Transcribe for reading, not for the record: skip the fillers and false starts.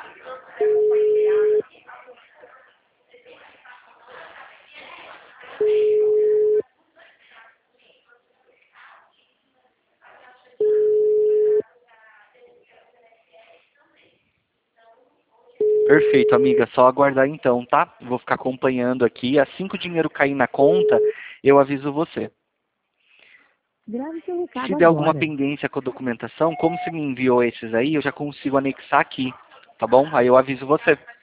Perfeito, amiga. Só aguardar então, tá? Vou ficar acompanhando aqui. Assim que o dinheiro cair na conta, eu aviso você. Grave seu recado Se der alguma agora. pendência com a documentação, como você me enviou esses aí, eu já consigo anexar aqui, tá bom? Aí eu aviso você.